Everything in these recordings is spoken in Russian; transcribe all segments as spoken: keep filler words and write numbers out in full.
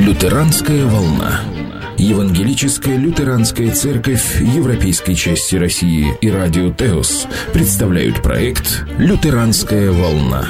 Лютеранская волна. Евангелическая лютеранская церковь Европейской части России и радио Теос представляют проект «Лютеранская волна».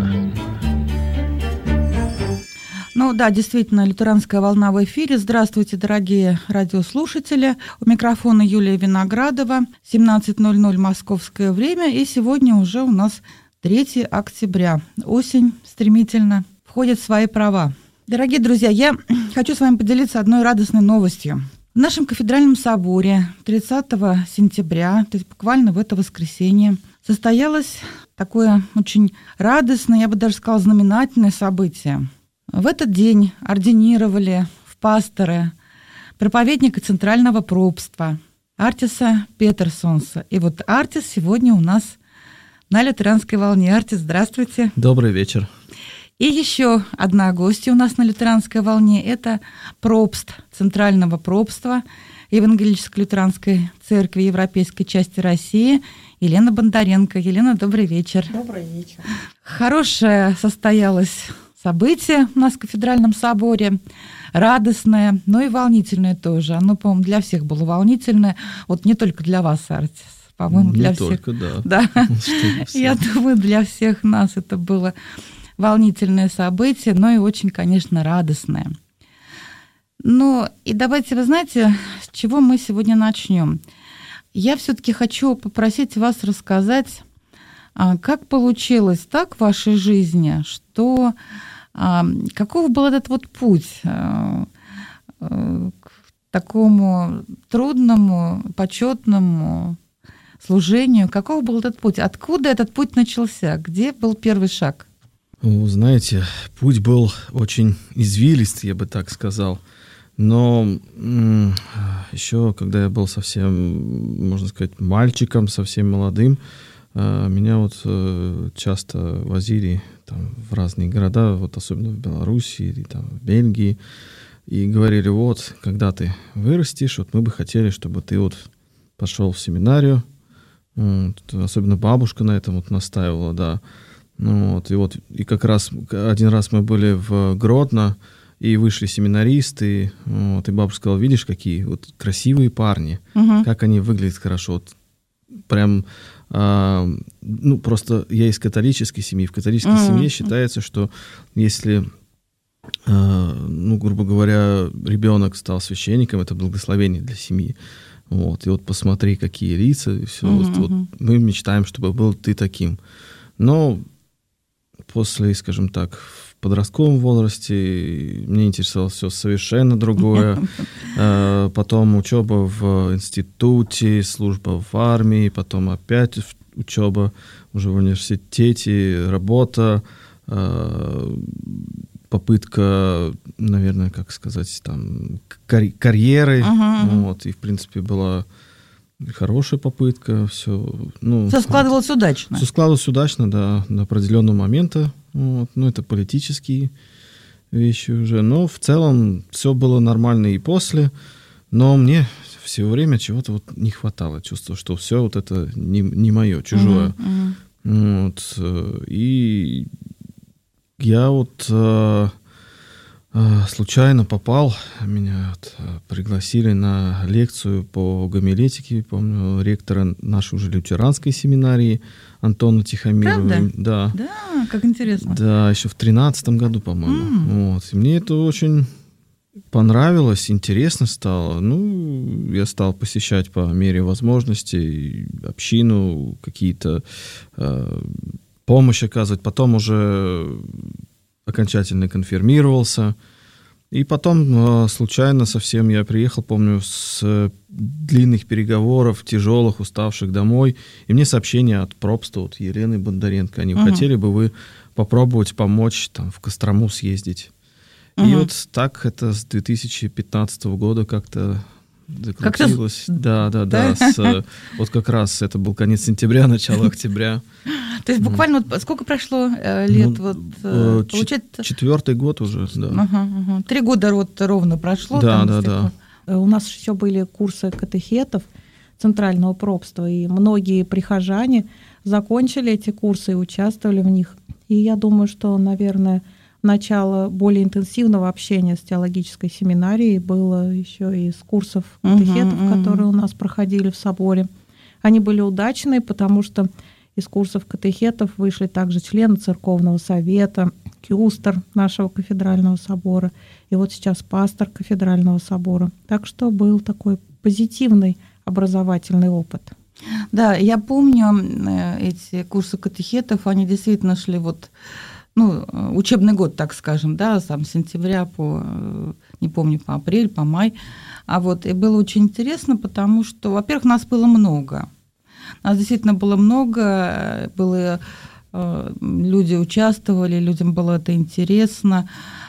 Ну да, действительно, лютеранская волна в эфире. Здравствуйте, дорогие радиослушатели. У микрофона Юлия Виноградова, семнадцать ноль ноль московское время. И сегодня уже у нас третьего октября. Осень стремительно входит в свои права. Дорогие друзья, я хочу с вами поделиться одной радостной новостью. В нашем кафедральном соборе тридцатого сентября, то есть буквально в это воскресенье, состоялось такое очень радостное, я бы даже сказала, знаменательное событие. В этот день ординировали в пасторы проповедника Центрального пропства Артиса Петерсонса. И вот Артис сегодня у нас на лютеранской волне. Артис, здравствуйте. Добрый вечер. И еще одна гостья у нас на лютеранской волне – это пропст Центрального пропства Евангелической лютеранской церкви Европейской части России Елена Бондаренко. Елена, добрый вечер. Добрый вечер. Хорошее состоялось событие у нас в кафедральном соборе, радостное, но и волнительное тоже. Оно, по-моему, для всех было волнительное, вот не только для вас, Артис. По-моему, не для только, всех. Да. Да. Я думаю, для всех нас это было волнительное событие, но и очень, конечно, радостное. Ну, и давайте, вы знаете, с чего мы сегодня начнем. Я все-таки хочу попросить вас рассказать, как получилось так в вашей жизни, что каков был этот вот путь к такому трудному, почетному служению, каков был этот путь, откуда этот путь начался, где был первый шаг? Ну, знаете, путь был очень извилистый, я бы так сказал. Но м- еще, когда я был совсем, можно сказать, мальчиком, совсем молодым, э- меня вот э- часто возили там, в разные города, вот особенно в Беларуси или там, в Бельгии, и говорили, вот, когда ты вырастешь, вот мы бы хотели, чтобы ты вот пошел в семинарию. Вот, особенно бабушка на этом вот настаивала, да. Ну, вот, и вот и как раз один раз мы были в Гродно, и вышли семинаристы, вот, и бабушка сказала, видишь, какие вот красивые парни, uh-huh. как они выглядят хорошо. Вот, прям, а, ну, просто я из католической семьи. В католической uh-huh. семье считается, что если, а, ну, грубо говоря, ребенок стал священником, это благословение для семьи. Вот, и вот посмотри, какие лица, и все. Uh-huh. Вот, вот, мы мечтаем, чтобы был ты таким. Но после, скажем так, в подростковом возрасте мне интересовало все совершенно другое. Потом учеба в институте, служба в армии, потом опять учеба уже в университете, работа, попытка, наверное, как сказать, там, карьеры. Uh-huh. Вот, и, в принципе, была хорошая попытка, все. Ну, все складывалось вот, удачно. Все складывалось удачно, да, до определенного момента. Вот, ну, это политические вещи уже. Но в целом все было нормально и после. Но мне все время чего-то вот не хватало. Чувство, что все вот это не, не мое, чужое. Uh-huh, uh-huh. Вот, и я вот случайно попал, меня вот пригласили на лекцию по гомилетике, помню, ректора нашей уже лютеранской семинарии Антона Тихомирова. Правда? Да. Да, как интересно. Да, еще в тринадцатом году, по-моему. Mm. Вот. И мне это очень понравилось, интересно стало. Ну, я стал посещать по мере возможностей общину, какие-то э, помощь оказывать. Потом уже окончательно конфирмировался. И потом э, случайно совсем я приехал, помню, с э, длинных переговоров, тяжелых, уставших домой. И мне сообщение от пропста, вот Елены Бондаренко. Они uh-huh. хотели бы вы попробовать помочь там, в Кострому съездить. Uh-huh. И вот так это с две тысячи пятнадцатого года как-то закрутилось. Как-то... Да, да, да. да? С, вот как раз это был конец сентября, начало октября. То есть буквально вот сколько прошло э, лет? Ну, вот, э, получается... Четвертый год уже, да. Ага, ага. Три года вот ровно прошло. Да, там, да, да. У нас еще были курсы катехетов Центрального пропства, и многие прихожане закончили эти курсы и участвовали в них. И я думаю, что, наверное, начало более интенсивного общения с теологической семинарией было еще и с курсов катехетов, uh-huh, uh-huh. которые у нас проходили в соборе. Они были удачные, потому что из курсов катехетов вышли также члены церковного совета, кюстер нашего кафедрального собора, и вот сейчас пастор кафедрального собора. Так что был такой позитивный образовательный опыт. Да, я помню эти курсы катехетов, они действительно шли вот, ну, учебный год, так скажем, да, с сентября по, не помню, по апрель, по май. А вот и было очень интересно, потому что, во-первых, нас было много. Нас действительно было много, было, люди участвовали, людям было это интересно.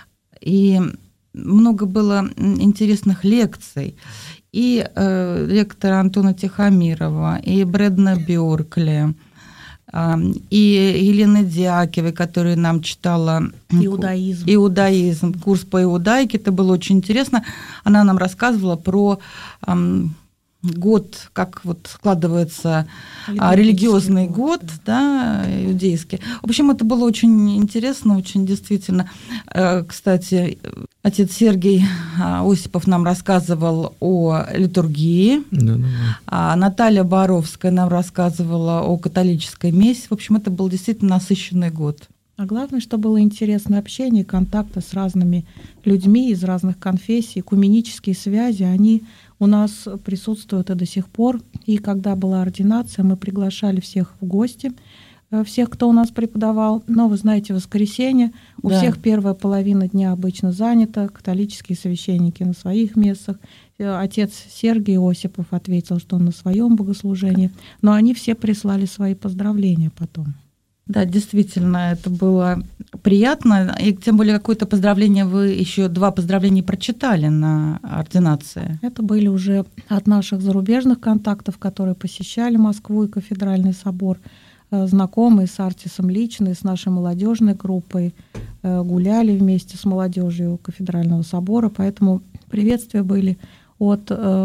И много было интересных лекций. И э, лектора Антона Тихомирова, и Брэдна Бёркли, э, и Елены Дьякиевой, которая нам читала иудаизм. иудаизм, курс по иудайке. Это было очень интересно. Она нам рассказывала про э, год, как вот складывается религиозный год, год да, иудейский. В общем, это было очень интересно, очень действительно. Кстати, отец Сергий Осипов нам рассказывал о литургии, да, да. А Наталья Боровская нам рассказывала о католической мессе. В общем, это был действительно насыщенный год. А главное, что было интересное общение, контакты с разными людьми из разных конфессий, экуменические связи, они у нас присутствуют и до сих пор. И когда была ординация, мы приглашали всех в гости, всех, кто у нас преподавал. Но вы знаете, воскресенье, у да. всех первая половина дня обычно занята, католические священники на своих местах. Отец Сергий Осипов ответил, что он на своем богослужении, но они все прислали свои поздравления потом. Да, действительно, это было приятно. И тем более какое-то поздравление вы еще два поздравления прочитали на ординации. Это были уже от наших зарубежных контактов, которые посещали Москву и кафедральный собор, знакомые с Артисом лично, с нашей молодежной группой, гуляли вместе с молодежью кафедрального собора. Поэтому приветствия были от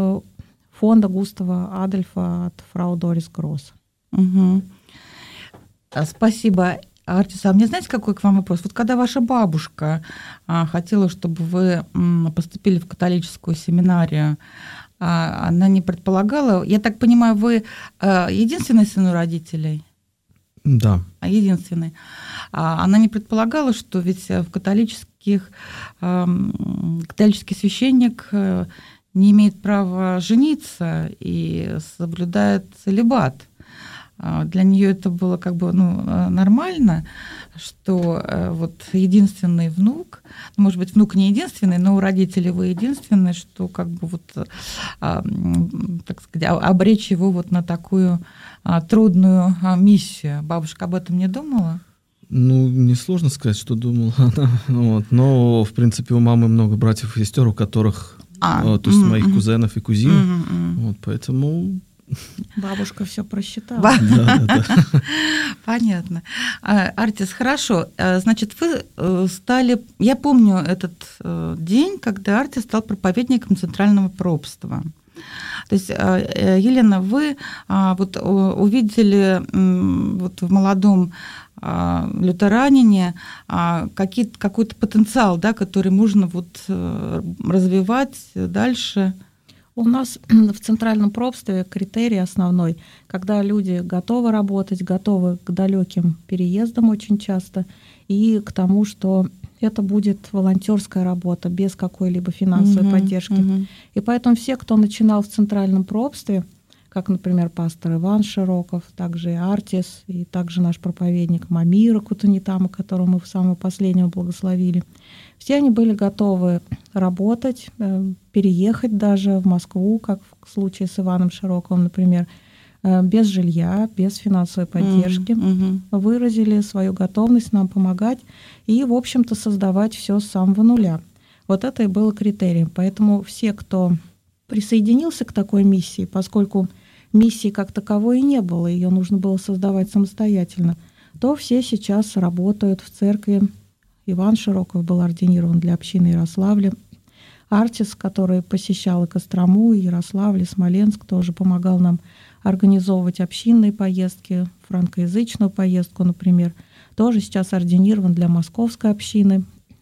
фонда Густава Адольфа, от фрау Дорис Гросс. Угу. Спасибо, Артис. А мне знаете, какой к вам вопрос? Вот когда ваша бабушка а, хотела, чтобы вы м, поступили в католическую семинарию, а, она не предполагала, я так понимаю, вы а, единственный сын у родителей? Да. А единственный. А, она не предполагала, что ведь в католических а, католический священник а, не имеет права жениться и соблюдает целибат. Для нее это было как бы ну, нормально, что вот единственный внук, может быть, внук не единственный, но у родителей вы единственный, что как бы вот, так сказать, обречь его вот на такую трудную миссию. Бабушка об этом не думала? Ну, несложно сказать, что думала она. Вот. Но, в принципе, у мамы много братьев и сестер, у которых, а, то есть mm-hmm. моих кузенов и кузин. Mm-hmm. Вот, поэтому... Бабушка все просчитала. Ба- да, да, да. Понятно. Артис, хорошо. Значит, вы стали... Я помню этот день, когда Артис стал проповедником Центрального пропства. То есть, Елена, вы вот увидели вот в молодом лютеранине какой-то потенциал, да, который можно вот развивать дальше. У нас в Центральном пропстве критерий основной, когда люди готовы работать, готовы к далеким переездам очень часто и к тому, что это будет волонтерская работа без какой-либо финансовой uh-huh, поддержки. Uh-huh. И поэтому все, кто начинал в Центральном пропстве, как, например, пастор Иван Широков, также и Артис, и также наш проповедник Мамира Кутунитама, которого мы в самого последнего благословили, все они были готовы работать, переехать даже в Москву, как в случае с Иваном Широковым, например, без жилья, без финансовой поддержки, mm-hmm. выразили свою готовность нам помогать и, в общем-то, создавать все с самого нуля. Вот это и было критерием. Поэтому все, кто присоединился к такой миссии, поскольку миссии как таковой и не было, ее нужно было создавать самостоятельно, то все сейчас работают в церкви. Иван Широков был ординирован для общины Ярославля. Артис, который посещал и Кострому, и Ярославль, и Смоленск, тоже помогал нам организовывать общинные поездки, франкоязычную поездку, например, тоже сейчас ординирован для московской общины.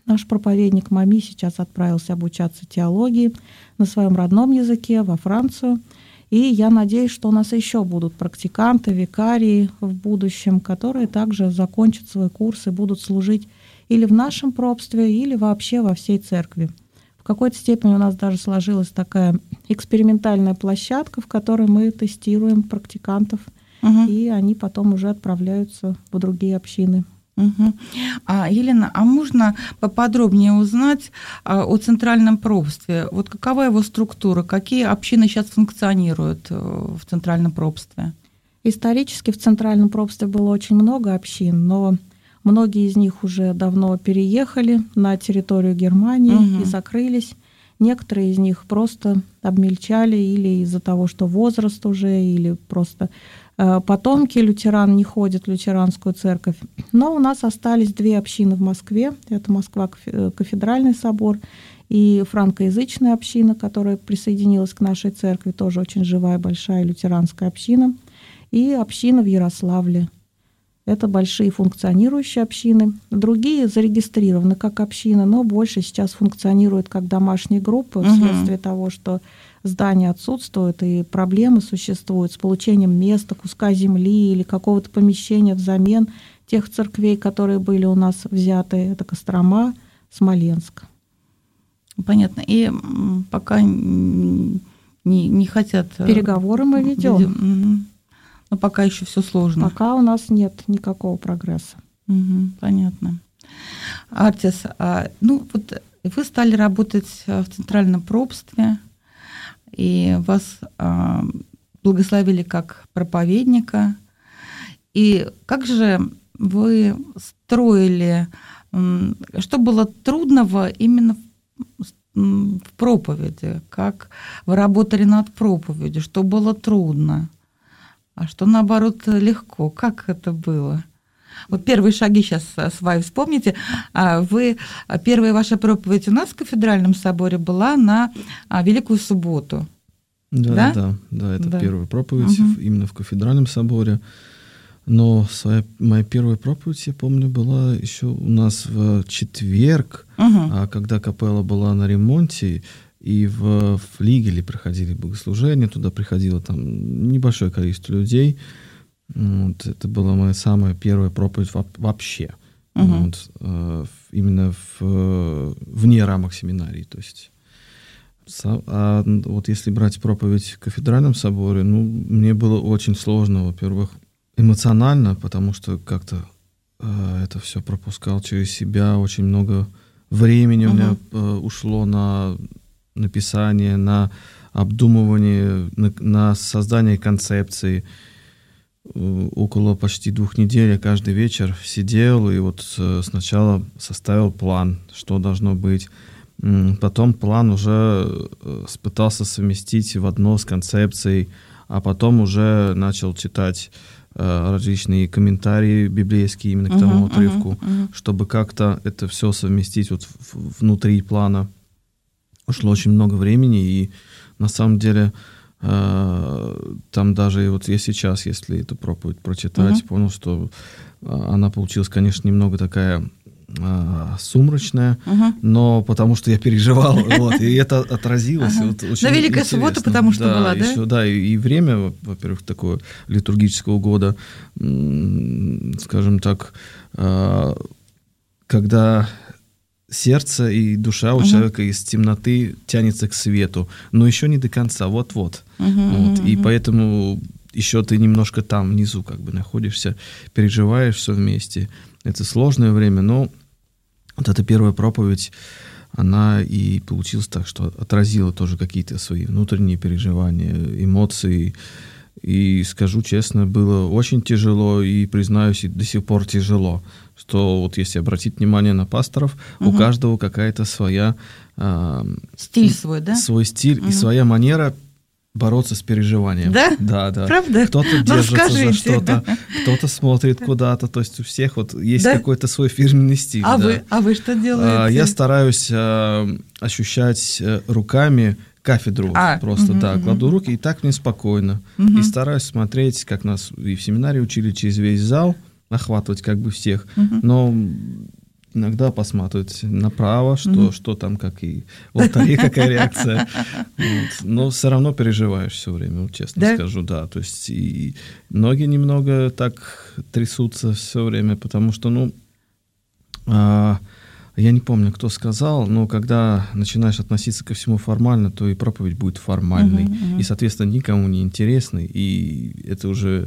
Наш проповедник Мами сейчас отправился обучаться теологии на своем родном языке во Францию. И я надеюсь, что у нас еще будут практиканты, викарии в будущем, которые также закончат свой курс и будут служить или в нашем пропстве, или вообще во всей церкви. В какой-то степени у нас даже сложилась такая экспериментальная площадка, в которой мы тестируем практикантов, угу. и они потом уже отправляются в другие общины. Угу. А, Елена, а можно поподробнее узнать а, о Центральном пропстве? Вот какова его структура? Какие общины сейчас функционируют в Центральном пропстве? Исторически в Центральном пропстве было очень много общин, но многие из них уже давно переехали на территорию Германии угу. и закрылись. Некоторые из них просто обмельчали или из-за того, что возраст уже, или просто потомки лютеран не ходят в лютеранскую церковь. Но у нас остались две общины в Москве. Это Москва кафедральный собор и франкоязычная община, которая присоединилась к нашей церкви, тоже очень живая, большая лютеранская община. И община в Ярославле. Это большие функционирующие общины. Другие зарегистрированы как общины, но больше сейчас функционируют как домашние группы угу. вследствие того, что здания отсутствуют и проблемы существуют с получением места, куска земли или какого-то помещения взамен тех церквей, которые были у нас взяты. Это Кострома, Смоленск. Понятно. И пока не, не хотят... Переговоры мы ведем. Угу. Но пока еще все сложно. Пока у нас нет никакого прогресса. Угу, понятно. Артис, а, ну вот вы стали работать в Центральном пропстве, и вас а, благословили как проповедника. И как же вы строили, что было трудного именно в, в проповеди? Как вы работали над проповедью? Что было трудно? А что, наоборот, легко? Как это было? Вот первые шаги сейчас свои вспомните. Вы, первая ваша проповедь у нас в кафедральном соборе была на Великую субботу. Да, да, да, да это да. первая проповедь угу. именно в кафедральном соборе. Но своя, моя первая проповедь, я помню, была еще у нас в четверг, угу. когда капелла была на ремонте. И в флигеле проходили богослужения, туда приходило там небольшое количество людей. Вот, это была моя самая первая проповедь вообще. Uh-huh. Вот, э, именно в, вне рамок семинарии. То есть, а вот если брать проповедь в кафедральном соборе, ну, мне было очень сложно, во-первых, эмоционально, потому что как-то э, это все пропускал через себя. Очень много времени uh-huh. у меня э, ушло на... написание, на обдумывание, на, на создание концепции. Около почти двух недель я каждый вечер сидел и вот сначала составил план, что должно быть. Потом план уже пытался совместить в одно с концепцией, а потом уже начал читать различные комментарии библейские именно к тому uh-huh, отрывку, uh-huh, uh-huh. чтобы как-то это все совместить вот внутри плана. Ушло очень много времени, и на самом деле э, там даже вот я сейчас, если эту проповедь прочитать, uh-huh. понял, что она получилась, конечно, немного такая э, сумрачная, uh-huh. но потому что я переживал, вот, и это отразилось. Uh-huh. Вот, очень на Великая суббота, потому что да, была, да? Еще, да, и, и время, во-первых, такое литургического года, скажем так, э, когда... сердце и душа у uh-huh. человека из темноты тянется к свету, но еще не до конца, вот-вот. Uh-huh, вот. Uh-huh. И поэтому еще ты немножко там внизу как бы находишься, переживаешь все вместе. Это сложное время, но вот эта первая проповедь, она и получилась так, что отразила тоже какие-то свои внутренние переживания, эмоции. И скажу честно, было очень тяжело, и, признаюсь, и до сих пор тяжело. Что вот если обратить внимание на пасторов, угу. у каждого какая-то своя... Э, стиль свой, да? Свой стиль угу. и своя манера бороться с переживанием. Да? Да, да. Правда? Кто-то ну, держится скажите. за что-то, кто-то смотрит куда-то. То есть у всех вот есть да? какой-то свой фирменный стиль. А, да. вы, а вы что делаете? Я стараюсь э, ощущать руками кафедру. А, просто, угу, да, угу. кладу руки, и так мне спокойно. Угу. И стараюсь смотреть, как нас и в семинарии учили, через весь зал, охватывать как бы всех. Угу. Но иногда посматривать направо, что, Mm-hmm. что там, как и в алтаре, какая реакция. Вот. Но все равно переживаешь все время, вот, честно Да? скажу, да. То есть и ноги немного так трясутся все время, потому что, ну, а, я не помню, кто сказал, но когда начинаешь относиться ко всему формально, то и проповедь будет формальной, Uh-huh, uh-huh. и, соответственно, никому не интересной, и это уже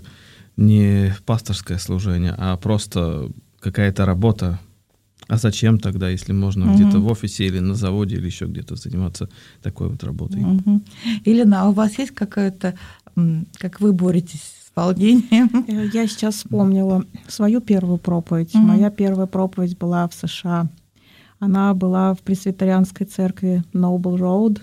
не пасторское служение, а просто какая-то работа. А зачем тогда, если можно uh-huh. где-то в офисе или на заводе или еще где-то заниматься такой вот работой? Uh-huh. Елена, а у вас есть какая-то, как вы боретесь с волнением? Я сейчас вспомнила свою первую проповедь. Uh-huh. Моя первая проповедь была в США. Она была в пресвитерианской церкви Noble Road.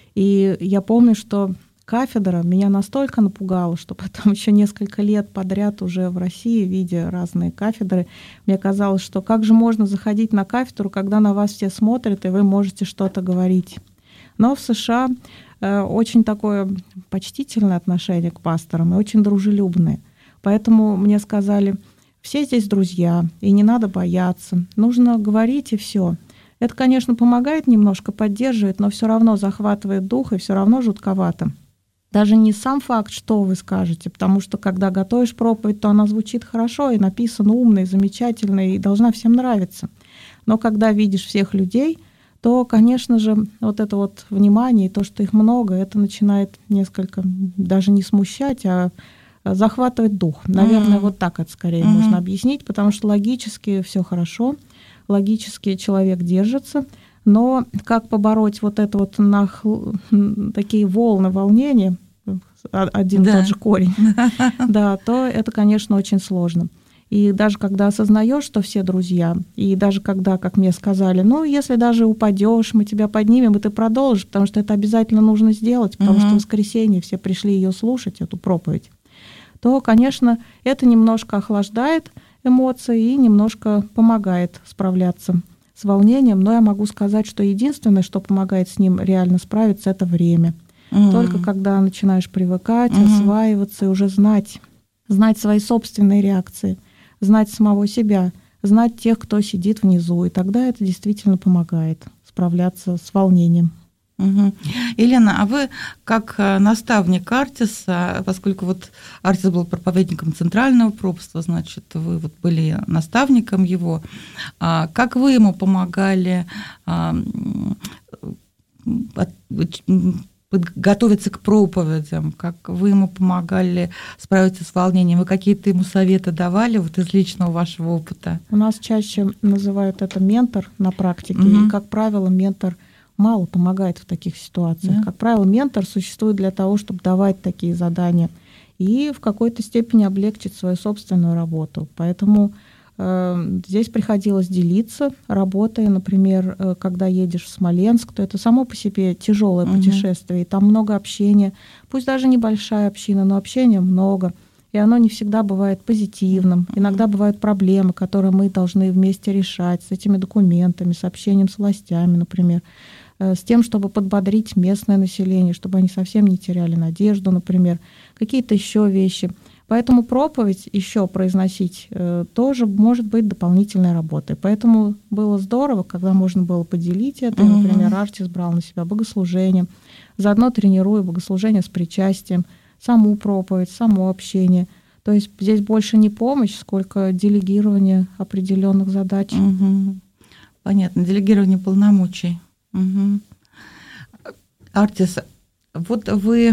И я помню, что кафедра меня настолько напугала, что потом еще несколько лет подряд уже в России, видя разные кафедры, мне казалось, что как же можно заходить на кафедру, когда на вас все смотрят, и вы можете что-то говорить. Но в США э, очень такое почтительное отношение к пасторам и очень дружелюбное. Поэтому мне сказали, все здесь друзья, и не надо бояться, нужно говорить, и все. Это, конечно, помогает немножко, поддерживает, но все равно захватывает дух, и все равно жутковато. Даже не сам факт, что вы скажете, потому что, когда готовишь проповедь, то она звучит хорошо и написана умно, и замечательно, и должна всем нравиться. Но когда видишь всех людей, то, конечно же, вот это вот внимание, и то, что их много, это начинает несколько даже не смущать, а захватывать дух. Наверное, mm-hmm. вот так это скорее mm-hmm. можно объяснить, потому что логически все хорошо, логически человек держится, но как побороть вот это вот нахл... такие волны волнения, один да. тот же корень, да, то это, конечно, очень сложно. И даже когда осознаешь, что все друзья, и даже когда, как мне сказали, ну, если даже упадешь, мы тебя поднимем, и ты продолжишь, потому что это обязательно нужно сделать, потому mm-hmm. что в воскресенье все пришли ее слушать, эту проповедь, то, конечно, это немножко охлаждает эмоции и немножко помогает справляться с волнением. Но я могу сказать, что единственное, что помогает с ним реально справиться, это время. Mm-hmm. Только когда начинаешь привыкать, mm-hmm. осваиваться и уже знать, знать свои собственные реакции, знать самого себя, знать тех, кто сидит внизу. И тогда это действительно помогает справляться с волнением. Угу. Елена, а вы как наставник Артиса, поскольку вот Артис был проповедником центрального пропства, значит, вы вот были наставником его, как вы ему помогали готовиться к проповедям, как вы ему помогали справиться с волнением, вы какие-то ему советы давали вот из личного вашего опыта? У нас чаще называют это ментор на практике, угу. и, как правило, ментор мало помогает в таких ситуациях. Да. Как правило, ментор существует для того, чтобы давать такие задания и в какой-то степени облегчить свою собственную работу. Поэтому э, здесь приходилось делиться работой. Например, э, когда едешь в Смоленск, то это само по себе тяжелое угу. путешествие, и там много общения. Пусть даже небольшая община, но общения много. И оно не всегда бывает позитивным. Иногда бывают проблемы, которые мы должны вместе решать с этими документами, с общением с властями, например, с тем, чтобы подбодрить местное население, чтобы они совсем не теряли надежду, например, какие-то еще вещи. Поэтому проповедь еще произносить э, тоже может быть дополнительной работой. Поэтому было здорово, когда можно было поделить это. Mm-hmm. Например, Артис брал на себя богослужение, заодно тренируя богослужение с причастием, саму проповедь, само общение. То есть здесь больше не помощь, сколько делегирование определенных задач. Mm-hmm. Понятно, делегирование полномочий. Угу. Артис, вот вы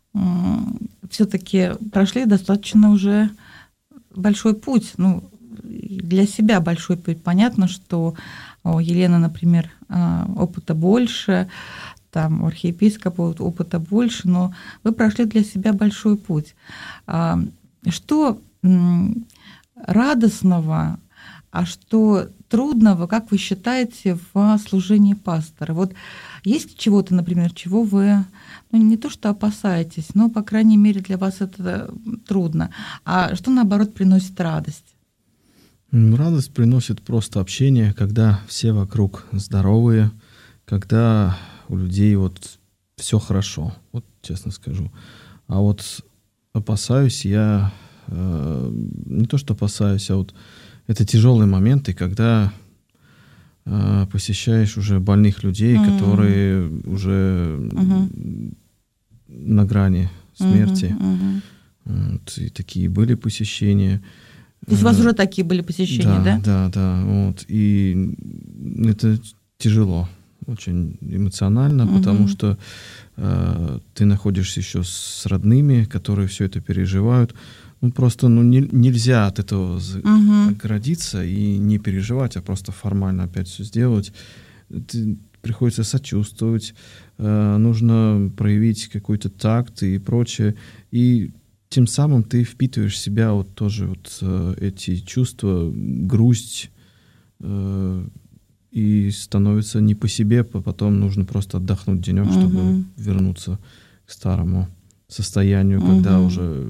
все-таки прошли достаточно уже большой путь, ну, для себя большой путь. Понятно, что у Елены, например, опыта больше, там у архиепископа опыта больше, но вы прошли для себя большой путь. Что радостного, а что трудного, как вы считаете, в служении пастора? Вот есть чего-то, например, чего вы, ну, не то что опасаетесь, но, по крайней мере, для вас это трудно, а что, наоборот, приносит радость? Радость приносит просто общение, когда все вокруг здоровые, когда у людей вот все хорошо, вот честно скажу. А вот опасаюсь я, э, не то что опасаюсь, а вот это тяжелые моменты, когда э, посещаешь уже больных людей, mm-hmm. которые уже mm-hmm. на грани смерти. Mm-hmm. Вот, и такие были посещения. То есть у вас уже такие были посещения, да? Да, да, да. Вот. И это тяжело, очень эмоционально, угу. потому что э, ты находишься еще с родными, которые все это переживают. Ну, просто ну, не, нельзя от этого угу. оградиться и не переживать, а просто формально опять все сделать. Ты, приходится сочувствовать, э, нужно проявить какой-то такт и прочее. И тем самым ты впитываешь в себя вот тоже вот э, эти чувства, грусть, э, и становится не по себе, потом нужно просто отдохнуть денек, uh-huh. чтобы вернуться к старому состоянию, uh-huh. когда уже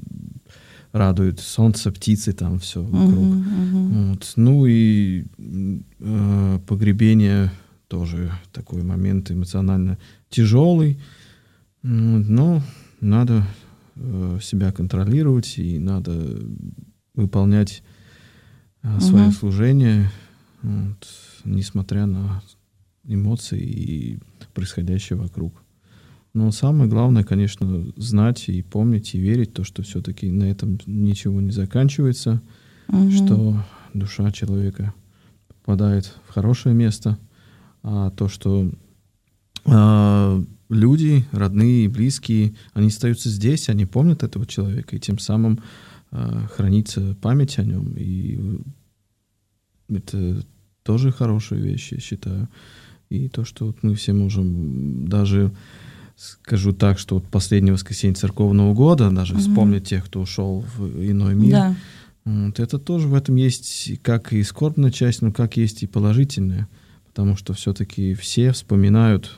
радует солнце, птицы, там все вокруг. Uh-huh, uh-huh. Вот. Ну и э, погребение тоже такой момент эмоционально тяжелый, но надо себя контролировать, и надо выполнять uh, свое uh-huh. служение, вот, несмотря на эмоции и происходящее вокруг. Но самое главное, конечно, знать и помнить, и верить, то, что все-таки на этом ничего не заканчивается, uh-huh. что душа человека попадает в хорошее место, а то, что а, люди, родные, близкие, они остаются здесь, они помнят этого человека, и тем самым э, хранится память о нем. И это тоже хорошая вещь, я считаю. И то, что вот мы все можем, даже скажу так, что вот последнее воскресенье церковного года, даже mm-hmm. вспомнить тех, кто ушел в иной мир, да. вот, это тоже в этом есть как и скорбная часть, но как есть и положительная. Потому что все-таки все вспоминают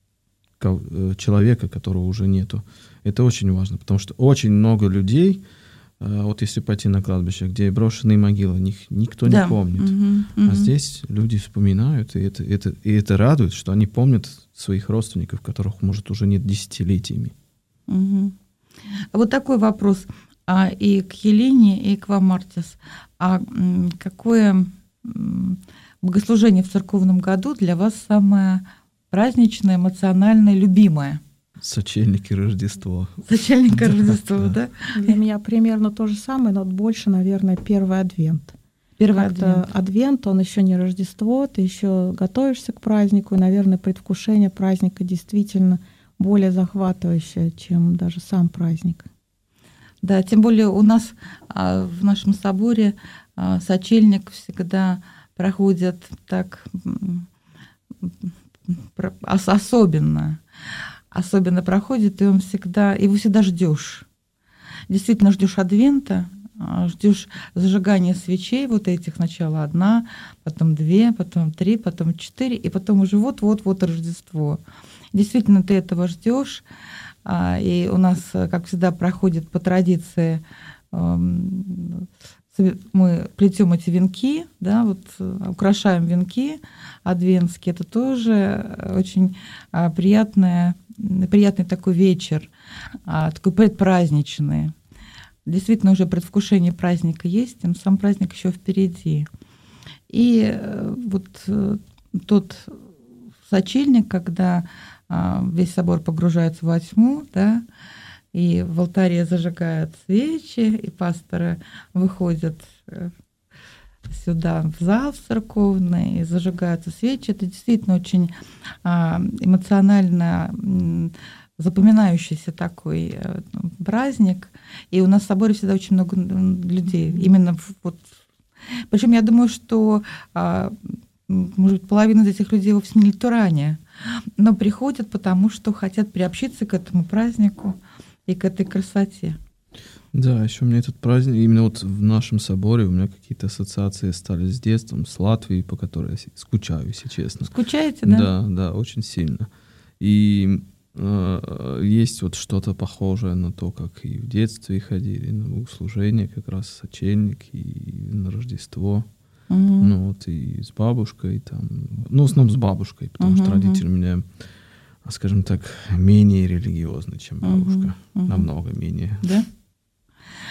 человека, которого уже нету. Это очень важно, потому что очень много людей, вот если пойти на кладбище, где брошенные могилы, них никто да. не помнит. Uh-huh, uh-huh. А здесь люди вспоминают, и это, это, и это радует, что они помнят своих родственников, которых, может, уже нет десятилетиями. Uh-huh. Вот такой вопрос а, и к Елене, и к вам, Мартис. А м, какое м, богослужение в церковном году для вас самое праздничное, эмоциональное, любимое? Сочельник и Рождество. Сочельник и Рождество, да? Для меня примерно то же самое, но больше, наверное, первый адвент. Первый адвент. адвент, он еще не Рождество, ты еще готовишься к празднику, и, наверное, предвкушение праздника действительно более захватывающее, чем даже сам праздник. Да, тем более у нас а, в нашем соборе а, сочельник всегда проходит так особенно. Особенно проходит, и он всегда, его всегда ждешь. Действительно ждешь адвента, ждешь зажигания свечей, вот этих сначала одна, потом две, потом три, потом четыре, и потом уже вот-вот-вот Рождество. Действительно, ты этого ждешь, и у нас, как всегда, проходит по традиции, мы плетем эти венки, да, вот украшаем венки адвентские, это тоже очень приятное, приятный такой вечер, такой предпраздничный. Действительно, уже предвкушение праздника есть, но сам праздник еще впереди. И вот тот сочельник, когда весь собор погружается во тьму, да, и в алтаре зажигают свечи, и пасторы выходят сюда, в зал церковный, и зажигаются свечи. Это действительно очень эмоционально запоминающийся такой праздник. И у нас в соборе всегда очень много людей. Именно вот. Причем я думаю, что может быть, половина из этих людей вовсе не лютеране, но приходят потому, что хотят приобщиться к этому празднику и к этой красоте. Да, еще у меня этот праздник, именно вот в нашем соборе у меня какие-то ассоциации стали с детством, с Латвией, по которой я скучаю, если честно. Скучаете, да? Да, да, очень сильно. И э, есть вот что-то похожее на то, как и в детстве ходили на богослужение, как раз сочельник и на Рождество. Угу. Ну вот и с бабушкой там, ну в основном с бабушкой, потому угу, что родители у меня, скажем так, менее религиозны, чем бабушка, угу, угу. намного менее. Да?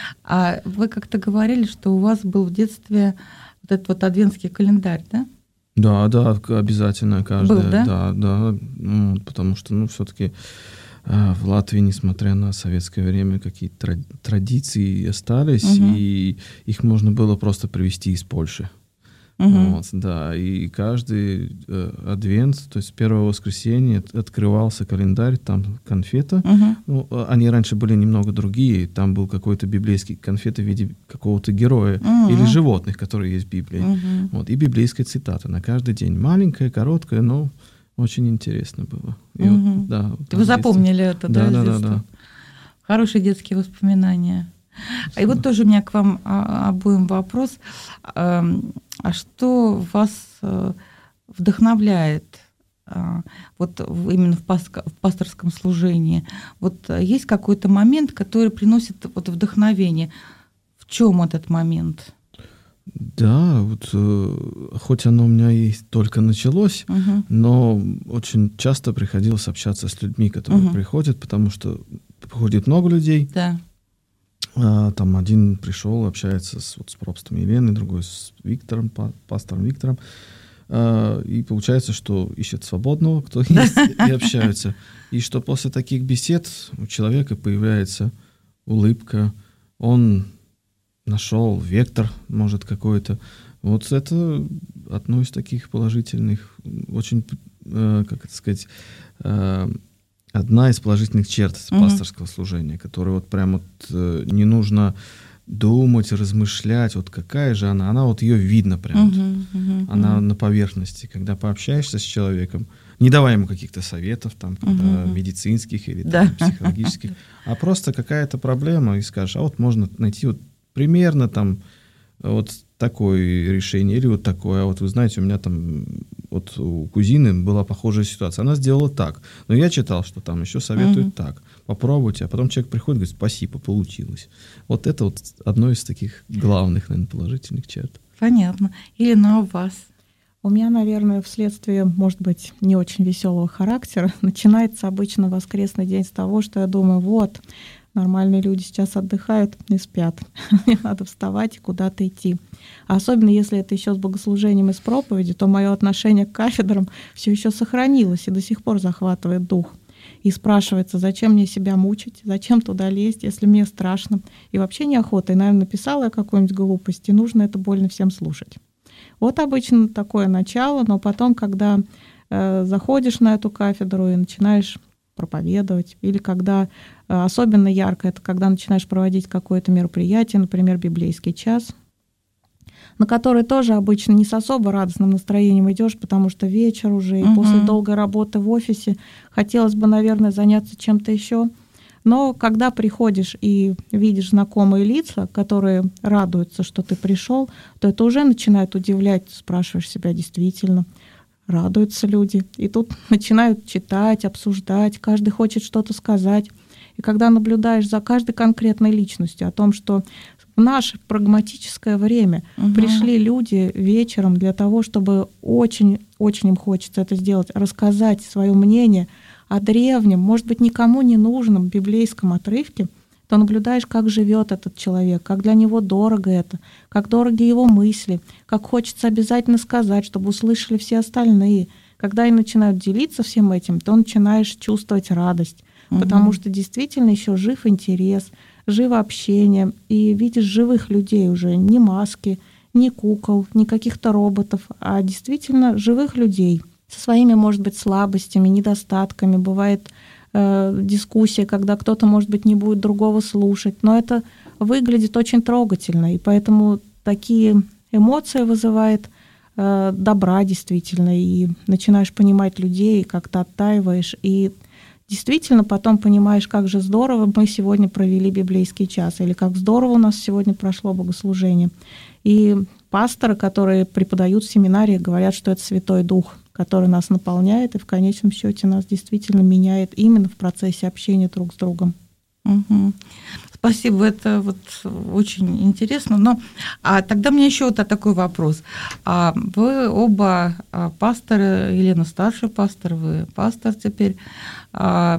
А вы как-то говорили, что у вас был в детстве вот этот вот адвентский календарь, да? Да, да, обязательно каждая. Был, да? Да, да. Ну, потому что, ну, все-таки э, в Латвии, несмотря на советское время, какие-то тради- традиции остались, угу. и их можно было просто привезти из Польши. Угу. Вот, да, и каждый э, адвент, то есть первое воскресенье, от, открывался календарь, там конфета. Угу. Ну, они раньше были немного другие, там был какой-то библейский конфет в виде какого-то героя угу. или животных, которые есть в Библии. Угу. Вот, и библейская цитата на каждый день. Маленькая, короткая, но очень интересно было. И угу. вот, да, вот вы запомнили это, да? Да, да, да, да. Хорошие детские воспоминания. И вот тоже у меня к вам обоим вопрос. А что вас вдохновляет вот именно в пасторском служении? Вот есть какой-то момент, который приносит вот вдохновение? В чем этот момент? Да, вот хоть оно у меня и только началось, угу. но очень часто приходилось общаться с людьми, которые угу. приходят, потому что приходит много людей. Да. Там один пришел, общается с, вот, с пропстом Еленой, другой с Виктором, пастором Виктором. И получается, что ищет свободного, кто есть, и общаются. И что после таких бесед у человека появляется улыбка, он нашел вектор, может, какой-то. Вот это одно из таких положительных, очень, как это сказать, одна из положительных черт uh-huh. пасторского служения, которая вот прям вот э, не нужно думать, размышлять, вот какая же она, она вот ее видно прям, uh-huh, вот, uh-huh, она uh-huh. на поверхности, когда пообщаешься с человеком, не давая ему каких-то советов, там, когда uh-huh. медицинских или там, uh-huh. психологических, а просто какая-то проблема, и скажешь, а вот можно найти вот примерно там вот такое решение или вот такое. А вот вы знаете, у меня там вот у кузины была похожая ситуация. Она сделала так. Но я читал, что там еще советуют uh-huh. так. Попробуйте. А потом человек приходит и говорит, спасибо, получилось. Вот это вот одно из таких главных, наверное, положительных черт. Понятно. Елена, у вас? У меня, наверное, вследствие, может быть, не очень веселого характера, начинается обычно воскресный день с того, что я думаю, вот, нормальные люди сейчас отдыхают и спят. Мне надо вставать и куда-то идти. А особенно если это еще с богослужением и с проповедью, то мое отношение к кафедрам все еще сохранилось и до сих пор захватывает дух. И спрашивается, зачем мне себя мучить, зачем туда лезть, если мне страшно. И вообще неохота. И, наверное, написала я какую-нибудь глупость, и нужно это больно всем слушать. Вот обычно такое начало, но потом, когда э, заходишь на эту кафедру и начинаешь проповедовать, или когда э, особенно ярко, это когда начинаешь проводить какое-то мероприятие, например, библейский час, на который тоже обычно не с особо радостным настроением идешь, потому что вечер уже, и uh-huh. после долгой работы в офисе хотелось бы, наверное, заняться чем-то еще. Но когда приходишь и видишь знакомые лица, которые радуются, что ты пришел, то это уже начинает удивлять. Спрашиваешь себя, действительно, радуются люди. И тут начинают читать, обсуждать, каждый хочет что-то сказать. И когда наблюдаешь за каждой конкретной личностью о том, что в наше прагматическое время угу. пришли люди вечером для того, чтобы очень-очень им хочется это сделать, рассказать свое мнение о древнем, может быть, никому не нужном библейском отрывке, то наблюдаешь, как живет этот человек, как для него дорого это, как дороги его мысли, как хочется обязательно сказать, чтобы услышали все остальные. Когда они начинают делиться всем этим, то начинаешь чувствовать радость, угу. потому что действительно еще жив интерес, живо общение, и видишь живых людей уже, не маски, не кукол, не каких-то роботов, а действительно живых людей со своими, может быть, слабостями, недостатками. Бывает э, дискуссия, когда кто-то, может быть, не будет другого слушать, но это выглядит очень трогательно, и поэтому такие эмоции вызывает э, добра действительно, и начинаешь понимать людей, как-то оттаиваешь, и действительно потом понимаешь, как же здорово мы сегодня провели библейский час, или как здорово у нас сегодня прошло богослужение. И пасторы, которые преподают в семинарии, говорят, что это Святой Дух, который нас наполняет и в конечном счете нас действительно меняет именно в процессе общения друг с другом. Угу. Спасибо, это вот очень интересно. Но а тогда у меня еще вот такой вопрос. А вы оба пасторы, Елена старший пастор, вы пастор теперь. А,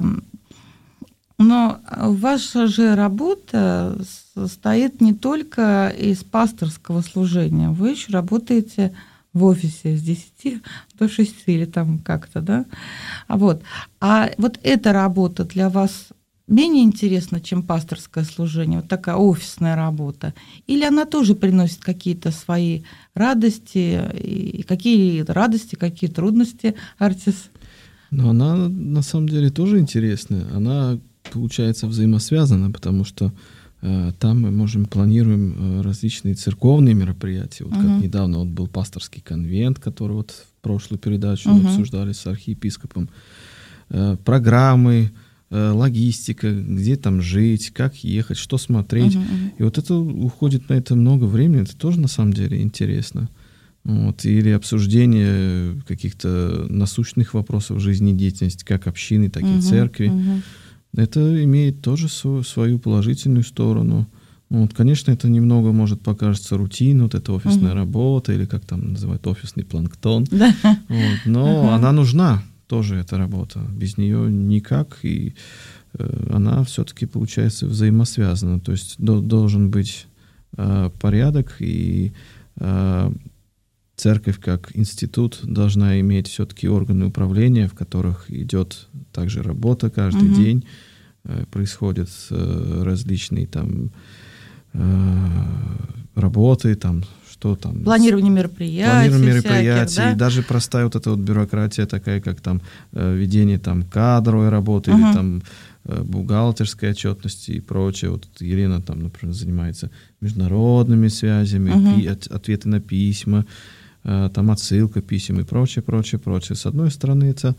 но ваша же работа состоит не только из пасторского служения. Вы еще работаете в офисе с десяти до шести или там как-то, да? А вот, а вот эта работа для вас менее интересна, чем пасторское служение, вот такая офисная работа? Или она тоже приносит какие-то свои радости, и какие радости, какие трудности, Артис? Но она на самом деле тоже интересная. Она, получается, взаимосвязана, потому что э, там мы можем планируем э, различные церковные мероприятия. Вот uh-huh. как недавно вот был пасторский конвент, который вот в прошлую передачу uh-huh. обсуждали с архиепископом. Э, программы, э, логистика, где там жить, как ехать, что смотреть. Uh-huh, uh-huh. И вот это уходит на это много времени. Это тоже на самом деле интересно. Вот, или обсуждение каких-то насущных вопросов жизнедеятельности, как общины, так и uh-huh, церкви. Uh-huh. Это имеет тоже свою, свою положительную сторону. Вот, конечно, это немного может покажется рутиной, вот эта офисная uh-huh. работа, или как там называют, офисный планктон. Uh-huh. Вот, но uh-huh. она нужна, тоже эта работа. Без нее никак, и э, она все-таки, получается, взаимосвязана. То есть до, должен быть э, порядок, и э, церковь как институт должна иметь все-таки органы управления, в которых идет также работа каждый uh-huh. день, э, происходят э, различные там э, работы, там что там. Планирование мероприятий. Планирование мероприятий, всяких, да? Даже простая вот эта вот бюрократия такая, как там э, ведение там кадровой работы uh-huh. или там э, бухгалтерской отчетности и прочее. Вот Елена там, например, занимается международными связями, uh-huh. пи- от, ответы на письма, там отсылка писем и прочее, прочее, прочее. С одной стороны, это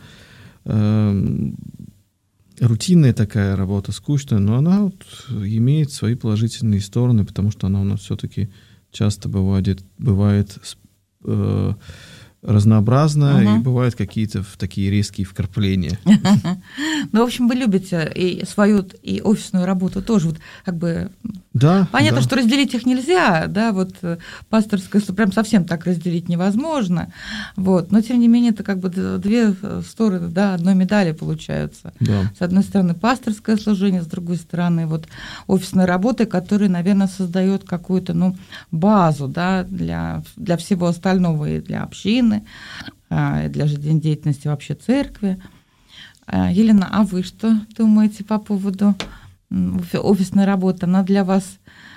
э, рутинная такая работа, скучная, но она вот имеет свои положительные стороны, потому что она у нас все-таки часто бывает, бывает э, разнообразная, uh-huh. и бывают какие-то такие резкие вкрапления. Ну, в общем, вы любите и свою, и офисную работу тоже. Вот как бы да, понятно, да. что разделить их нельзя, да, вот пасторское, прям совсем так разделить невозможно, вот, но тем не менее это как бы две стороны, да, одной медали получаются. Да. С одной стороны пасторское служение, с другой стороны вот офисная работа, которая, наверное, создает какую-то, ну, базу, да, для, для всего остального, и для общины, и для жизнедеятельности вообще церкви. Елена, а вы что думаете по поводу офисной работы? Она для вас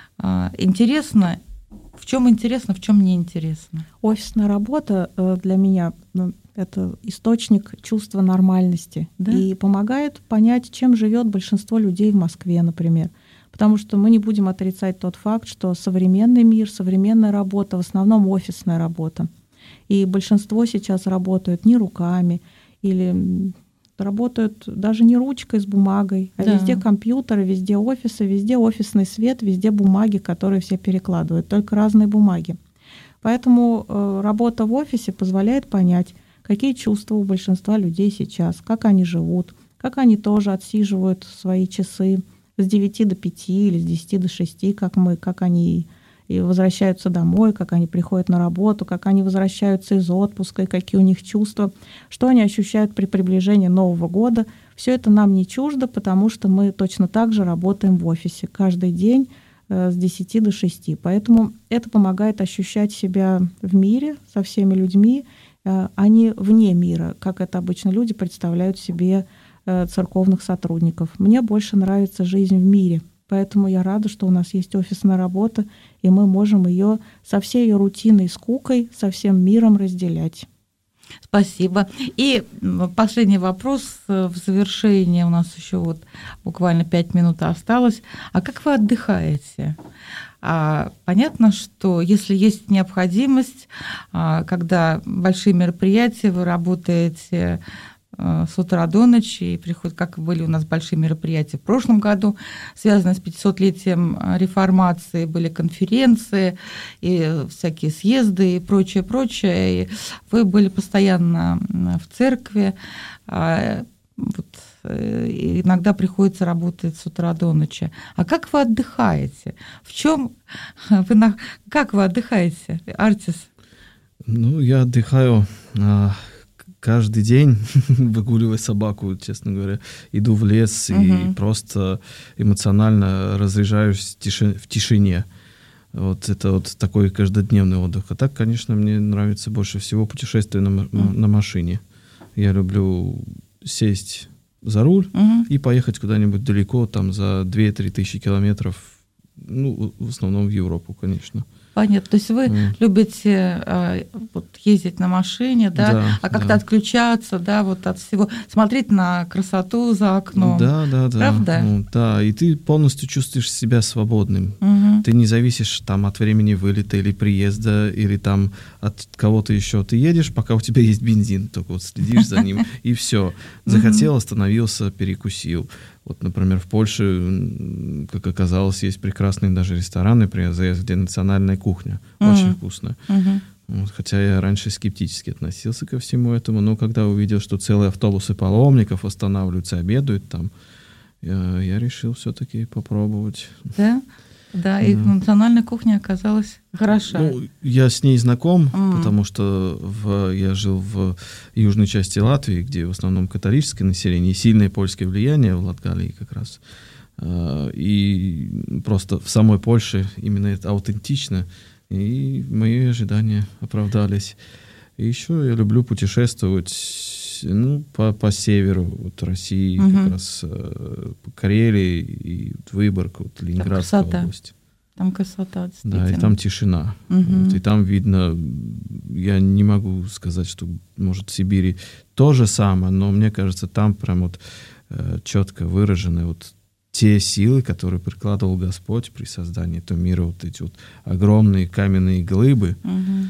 интересна? В чем интересно, в чем не интересно? Офисная работа для меня ну, это источник чувства нормальности, да? И помогает понять, чем живет большинство людей в Москве, например. Потому что мы не будем отрицать тот факт, что современный мир, современная работа, в основном офисная работа. И большинство сейчас работают не руками или работают даже не ручкой с бумагой, а да. везде компьютеры, везде офисы, везде офисный свет, везде бумаги, которые все перекладывают, только разные бумаги. Поэтому э, работа в офисе позволяет понять, какие чувства у большинства людей сейчас, как они живут, как они тоже отсиживают свои часы с девяти до пяти или с десяти до шести, как мы, как они и возвращаются домой, как они приходят на работу, как они возвращаются из отпуска, и какие у них чувства, что они ощущают при приближении Нового года. Все это нам не чуждо, потому что мы точно так же работаем в офисе каждый день э, с десяти до шести. Поэтому это помогает ощущать себя в мире со всеми людьми, э, а не вне мира, как это обычно люди представляют себе э, церковных сотрудников. Мне больше нравится жизнь в мире. Поэтому я рада, что у нас есть офисная работа, и мы можем ее со всей ее рутиной, скукой, со всем миром разделять. Спасибо. И последний вопрос в завершении. У нас еще вот буквально пять минут осталось. А как вы отдыхаете? А, понятно, что если есть необходимость, а, когда большие мероприятия, вы работаете с утра до ночи, и приходят, как были у нас большие мероприятия в прошлом году, связанные с пятисотлетием реформации, были конференции, и всякие съезды, и прочее, прочее. И вы были постоянно в церкви, вот, иногда приходится работать с утра до ночи. А как вы отдыхаете? В чем вы, как вы отдыхаете, Артис? Ну, я отдыхаю каждый день, выгуливая собаку, честно говоря, иду в лес uh-huh. и просто эмоционально разряжаюсь в, тиши, в тишине. Вот это вот такой каждодневный отдых. А так, конечно, мне нравится больше всего путешествие на, mm. на машине. Я люблю сесть за руль mm-hmm. и поехать куда-нибудь далеко, там за две-три тысячи километров, ну, в основном в Европу, конечно. Понятно. То есть вы mm. любите э, вот, ездить на машине, да, да а как-то да. отключаться, да, вот от всего, смотреть на красоту за окном. Да, да, да. Правда? Ну, да, и ты полностью чувствуешь себя свободным. Mm-hmm. Ты не зависишь там от времени вылета или приезда, или там от кого-то еще. Ты едешь, пока у тебя есть бензин, только вот следишь за ним, и все. Захотел, остановился, перекусил. Вот, например, в Польше, как оказалось, есть прекрасные даже рестораны при АЗС, где национальная кухня, mm-hmm. очень вкусная. Mm-hmm. Вот, хотя я раньше скептически относился ко всему этому, но когда увидел, что целые автобусы паломников останавливаются, обедают там, я, я решил все-таки попробовать. Да? Да, и да. национальная кухня оказалась хороша. Ну, я с ней знаком, mm. потому что в, я жил в южной части Латвии, где в основном католическое население, и сильное польское влияние в Латгалии как раз. И просто в самой Польше именно это аутентично, и мои ожидания оправдались. И еще я люблю путешествовать ну, по, по северу вот, России, mm-hmm. как раз по Карелии и вот, Выборг, вот, Ленинградская область. Там красота, действительно. Да, и там тишина. Mm-hmm. Вот, и там видно, я не могу сказать, что, может, в Сибири то же самое, но мне кажется, там прям вот четко выражены вот те силы, которые прикладывал Господь при создании этого мира, вот эти вот огромные каменные глыбы, mm-hmm.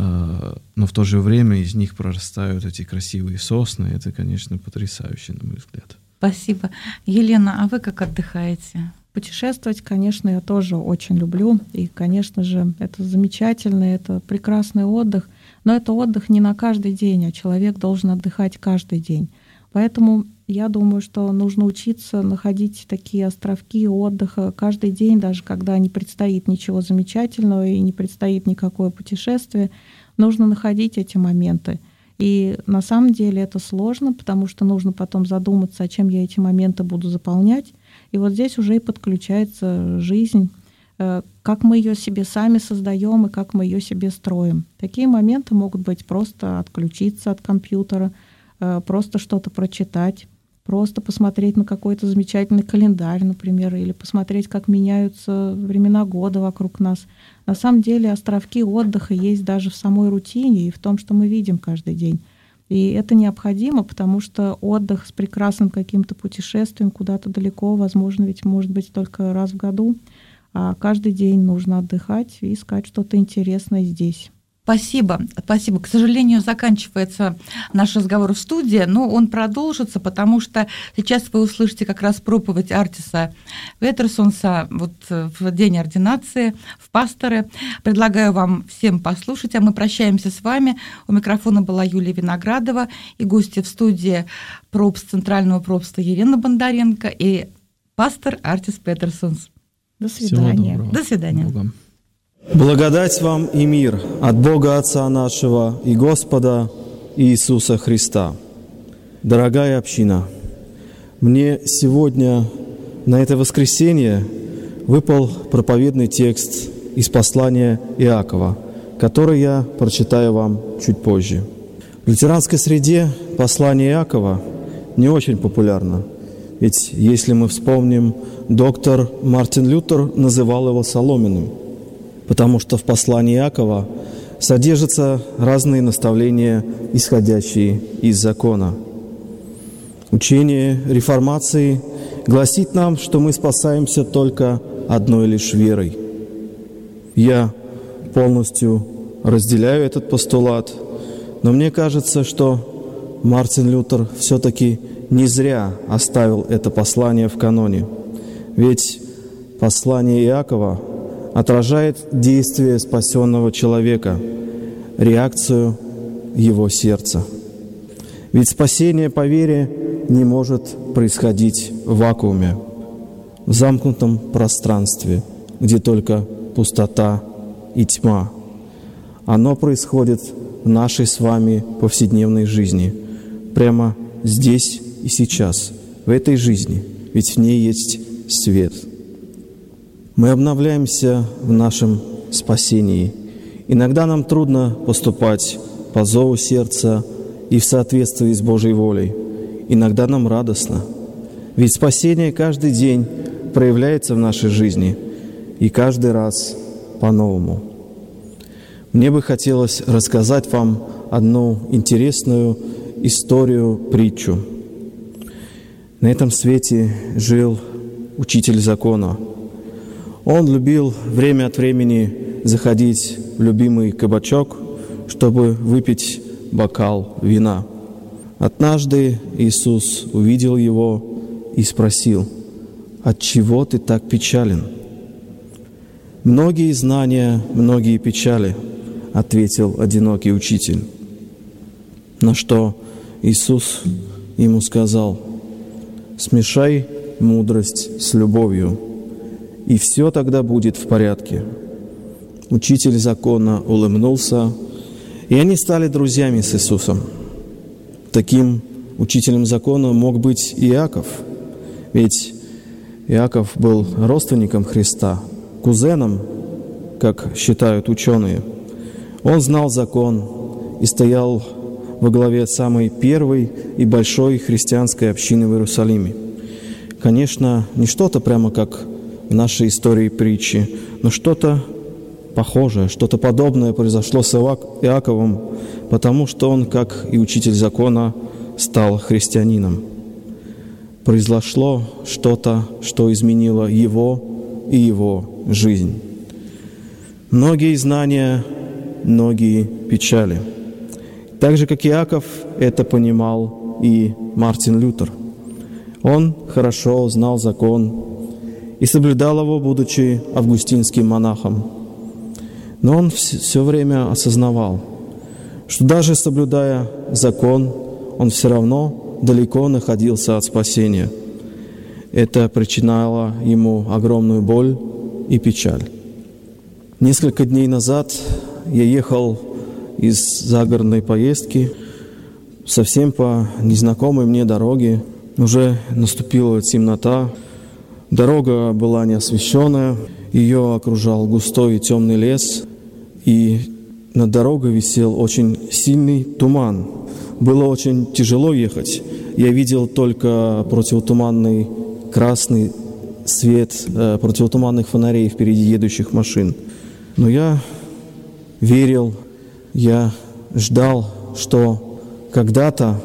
но в то же время из них прорастают эти красивые сосны. Это, конечно, потрясающе, на мой взгляд. Спасибо. Елена, а вы как отдыхаете? Путешествовать, конечно, я тоже очень люблю. И, конечно же, это замечательно, это прекрасный отдых. Но это отдых не на каждый день, а человек должен отдыхать каждый день. Поэтому я думаю, что нужно учиться находить такие островки отдыха каждый день, даже когда не предстоит ничего замечательного и не предстоит никакое путешествие. Нужно находить эти моменты. И на самом деле это сложно, потому что нужно потом задуматься, а чем я эти моменты буду заполнять. И вот здесь уже и подключается жизнь, как мы ее себе сами создаем и как мы ее себе строим. Такие моменты могут быть просто отключиться от компьютера, просто что-то прочитать, просто посмотреть на какой-то замечательный календарь, например, или посмотреть, как меняются времена года вокруг нас. На самом деле островки отдыха есть даже в самой рутине и в том, что мы видим каждый день. И это необходимо, потому что отдых с прекрасным каким-то путешествием куда-то далеко, возможно, ведь может быть только раз в году, а каждый день нужно отдыхать и искать что-то интересное здесь. Спасибо, спасибо. К сожалению, заканчивается наш разговор в студии, но он продолжится, потому что сейчас вы услышите как раз проповедь Артиса Петерсонса вот в день ординации, в пасторы. Предлагаю вам всем послушать, а мы прощаемся с вами. У микрофона была Юлия Виноградова и гости в студии пропст Центрального пропста Елена Бондаренко и пастор Артис Петерсонс. До свидания. До свидания. Благодать вам и мир от Бога Отца нашего и Господа Иисуса Христа. Дорогая община, мне сегодня, на это воскресенье, выпал проповедный текст из послания Иакова, который я прочитаю вам чуть позже. В лютеранской среде послание Иакова не очень популярно, ведь если мы вспомним, доктор Мартин Лютер называл его соломенным, потому что в послании Иакова содержатся разные наставления, исходящие из закона. Учение реформации гласит нам, что мы спасаемся только одной лишь верой. Я полностью разделяю этот постулат, но мне кажется, что Мартин Лютер все-таки не зря оставил это послание в каноне, ведь послание Иакова отражает действие спасенного человека, реакцию его сердца. Ведь спасение по вере не может происходить в вакууме, в замкнутом пространстве, где только пустота и тьма. Оно происходит в нашей с вами повседневной жизни, прямо здесь и сейчас, в этой жизни, ведь в ней есть свет. Мы обновляемся в нашем спасении. Иногда нам трудно поступать по зову сердца и в соответствии с Божьей волей. Иногда нам радостно. Ведь спасение каждый день проявляется в нашей жизни, и каждый раз по-новому. Мне бы хотелось рассказать вам одну интересную историю, притчу. На этом свете жил учитель закона. Он любил время от времени заходить в любимый кабачок, чтобы выпить бокал вина. Однажды Иисус увидел его и спросил: «Отчего ты так печален?» «Многие знания, многие печали», — ответил одинокий учитель. На что Иисус ему сказал: «Смешай мудрость с любовью, и все тогда будет в порядке». Учитель закона улыбнулся, и они стали друзьями с Иисусом. Таким учителем закона мог быть Иаков, ведь Иаков был родственником Христа, кузеном, как считают ученые. Он знал закон и стоял во главе самой первой и большой христианской общины в Иерусалиме. Конечно, не что-то прямо как в нашей истории притчи, но что-то похожее, что-то подобное произошло с Иаковом, потому что он, как и учитель закона, стал христианином. Произошло что-то, что изменило его и его жизнь. Многие знания, многие печали. Так же, как Иаков, это понимал и Мартин Лютер. Он хорошо знал закон и соблюдал его, будучи августинским монахом. Но он все время осознавал, что даже соблюдая закон, он все равно далеко находился от спасения. Это причиняло ему огромную боль и печаль. Несколько дней назад я ехал из загородной поездки совсем по незнакомой мне дороге. Уже наступила темнота, дорога была неосвещенная, ее окружал густой и темный лес, и над дорогой висел очень сильный туман. Было очень тяжело ехать. Я видел только противотуманный красный свет э, противотуманных фонарей впереди едущих машин. Но я верил, я ждал, что когда-то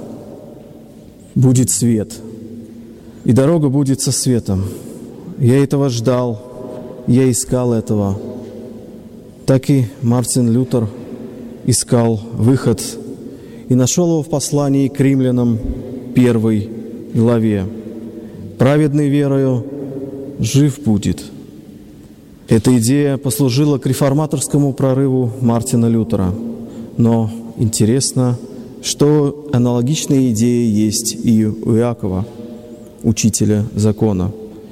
будет свет, и дорога будет со светом. Я этого ждал, я искал этого. Так и Мартин Лютер искал выход и нашел его в послании к римлянам первой главе. «Праведный верою жив будет». Эта идея послужила к реформаторскому прорыву Мартина Лютера. Но интересно, что аналогичные идеи есть и у Иакова, учителя закона.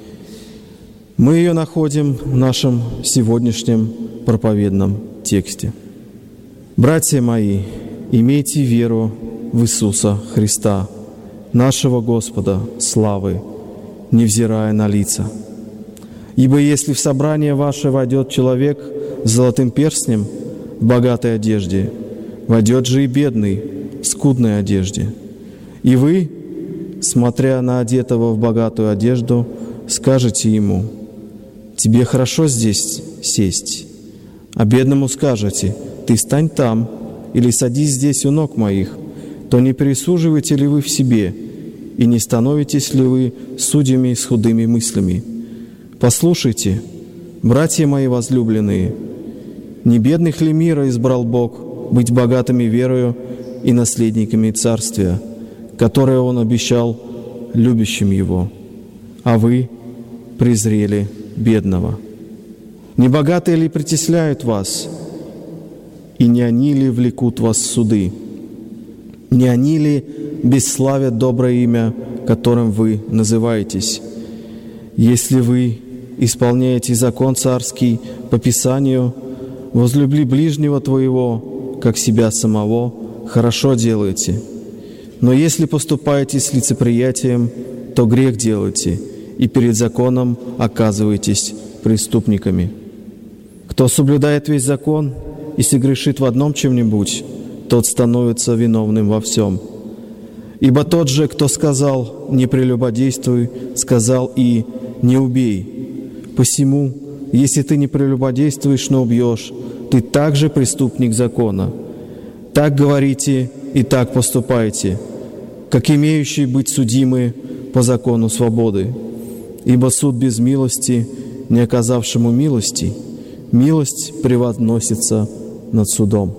Мы ее находим в нашем сегодняшнем проповедном тексте. «Братья мои, имейте веру в Иисуса Христа, нашего Господа славы, невзирая на лица. Ибо если в собрание ваше войдет человек с золотым перстнем в богатой одежде, войдет же и бедный в скудной одежде. И вы, смотря на одетого в богатую одежду, скажете ему: тебе хорошо здесь сесть, а бедному скажете: ты стань там, или садись здесь у ног моих, то не присуживаете ли вы в себе, и не становитесь ли вы судьями с худыми мыслями? Послушайте, братья мои возлюбленные, не бедных ли мира избрал Бог быть богатыми верою и наследниками Царствия, которое Он обещал любящим Его, а вы презрели бедного? Не богатые ли притесляют вас, и не они ли влекут вас в суды? Не они ли бесславят доброе имя, которым вы называетесь? Если вы исполняете закон царский по Писанию: возлюби ближнего твоего, как себя самого, хорошо делаете. Но если поступаете с лицеприятием, то грех делаете, и перед законом оказываетесь преступниками. Кто соблюдает весь закон и согрешит в одном чем-нибудь, тот становится виновным во всем. Ибо тот же, кто сказал «не прелюбодействуй», сказал и «не убей». Посему, если ты не прелюбодействуешь, но убьешь, ты также преступник закона. Так говорите и так поступайте, как имеющие быть судимы по закону свободы. Ибо суд без милости, не оказавшему милости, милость превозносится над судом.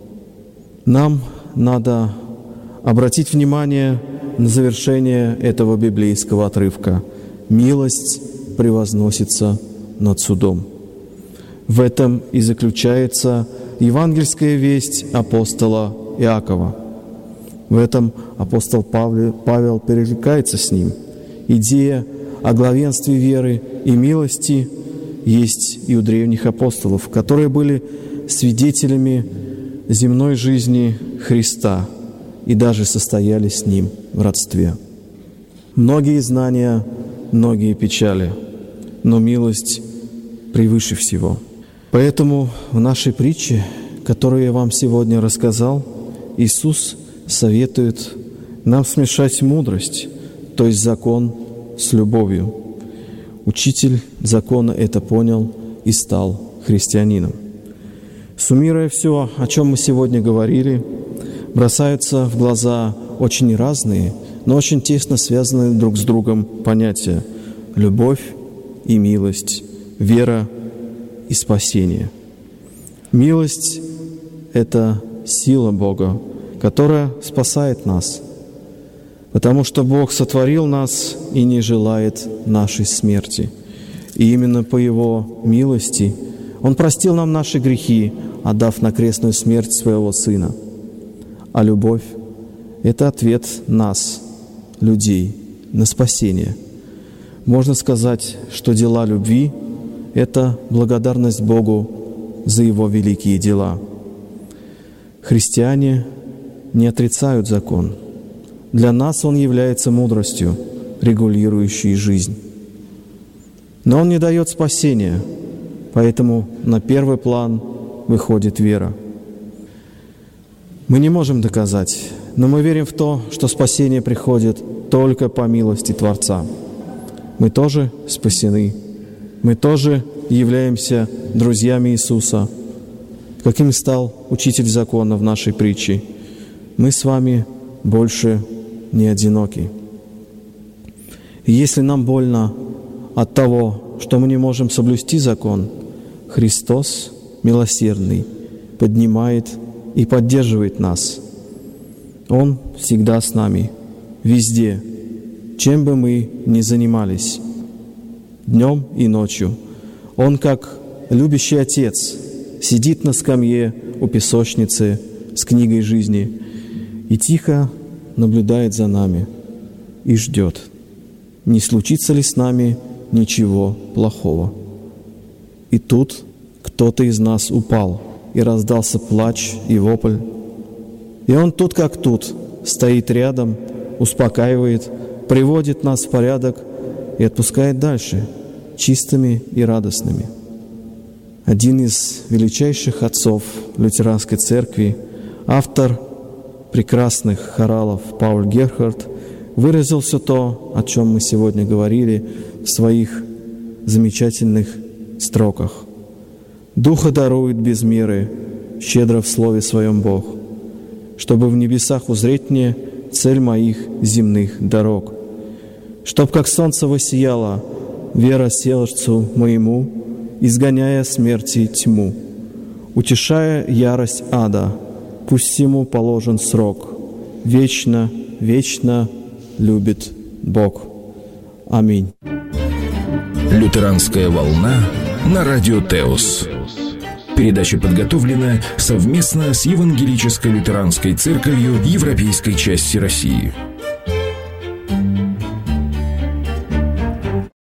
Нам надо обратить внимание на завершение этого библейского отрывка. Милость превозносится над судом. В этом и заключается евангельская весть апостола Иакова. В этом апостол Павел, Павел перекликается с ним. Идея о главенстве веры и милости есть и у древних апостолов, которые были свидетелями земной жизни Христа и даже состояли с Ним в родстве. Многие знания, многие печали, но милость превыше всего. Поэтому в нашей притче, которую я вам сегодня рассказал, Иисус советует нам смешать мудрость, то есть закон, с любовью. Учитель закона это понял и стал христианином. Суммируя все, о чем мы сегодня говорили, бросаются в глаза очень разные, но очень тесно связанные друг с другом понятия – любовь и милость, вера и спасение. Милость – это сила Бога, которая спасает нас, потому что Бог сотворил нас и не желает нашей смерти. И именно по Его милости Он простил нам наши грехи, отдав на крестную смерть Своего Сына. А любовь – это ответ нас, людей, на спасение. Можно сказать, что дела любви – это благодарность Богу за Его великие дела. Христиане не отрицают закон. Для нас он является мудростью, регулирующей жизнь. Но он не дает спасения, поэтому на первый план выходит вера. Мы не можем доказать, но мы верим в то, что спасение приходит только по милости Творца. Мы тоже спасены. Мы тоже являемся друзьями Иисуса, каким стал учитель закона в нашей притче. Мы с вами больше не одиноки. И если нам больно от того, что мы не можем соблюсти закон, Христос, милосердный, поднимает и поддерживает нас. Он всегда с нами, везде, чем бы мы ни занимались, днем и ночью. Он, как любящий отец, сидит на скамье у песочницы с книгой жизни и тихо наблюдает за нами и ждет, не случится ли с нами ничего плохого. И тут кто-то из нас упал, и раздался плач и вопль. И Он тут как тут, стоит рядом, успокаивает, приводит нас в порядок и отпускает дальше, чистыми и радостными. Один из величайших отцов лютеранской церкви, автор прекрасных хоралов Пауль Герхард, выразил все то, о чем мы сегодня говорили, в своих замечательных строках. «Духа дарует без меры, щедро в слове своем Бог, чтобы в небесах узреть мне цель моих земных дорог, чтоб как солнце воссияла вера сердцу моему, изгоняя смерти тьму, утешая ярость ада, пусть всему положен срок, вечно, вечно любит Бог. Аминь». Лютеранская волна на радио Теос. Передача подготовлена совместно с Евангелической лютеранской церковью Европейской части России.